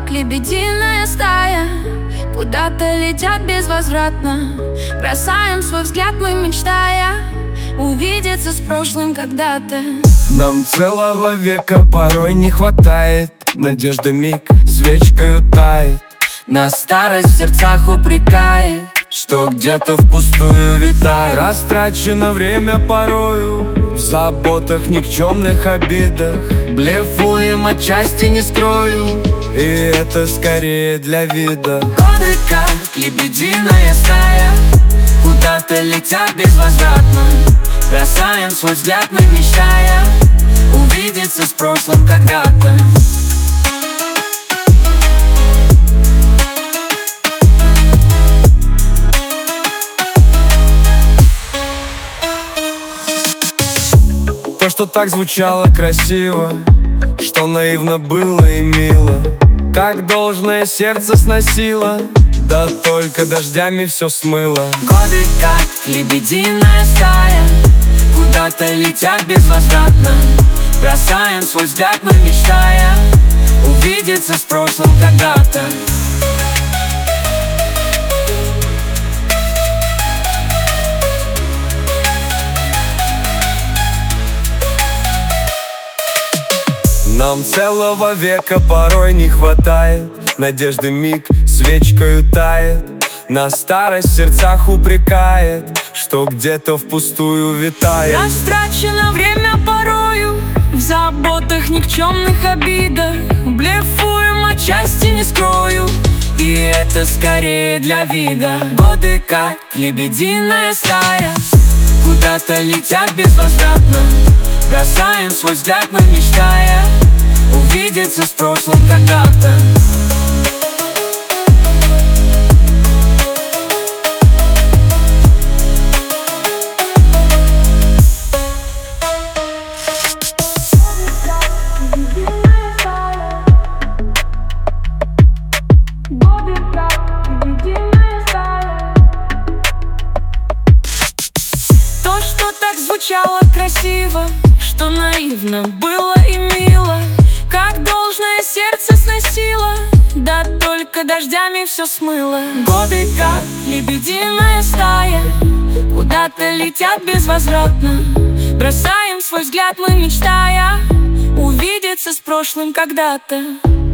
как лебединая стая, куда-то летят безвозвратно. Бросаем свой взгляд мы, мечтая увидеться с прошлым когда-то. Нам целого века порой не хватает. Надежда миг свечкою тает. На старость в сердцах упрекает, что где-то впустую витает. Растрачено время порою в заботах, никчемных обидах. блефуем, отчасти не скрою, и это скорее для вида. годы как лебединая стая, куда-то летят безвозвратно. Бросаем свой взгляд мы, мечтая увидеться с прошлым когда-то. То, что так звучало красиво, что наивно было и мило, как должное сердце сносило, да только дождями все смыло. Годы как лебединая стая, куда-то летят безвозвратно. Бросаем свой взгляд мы, мечтая увидеться с прошлым когда-то. Нам целого века порой не хватает. Надежды миг свечкою тает. На старость в сердцах упрекает, что где-то впустую витает. Растрачено время порою в заботах, никчемных обидах. Блефуем, отчасти не скрою, и это скорее для вида. Годы как лебединая стая, куда-то летят безвозвратно. Бросаем свой взгляд мы, мечтая увидеться с прошлым когда-то. То, что так звучало красиво, что наивно было и мило, как должное сердце сносило, да только дождями все смыло. Годы как лебединая стая, куда-то летят безвозвратно. Бросаем свой взгляд мы, мечтая увидеться с прошлым когда-то.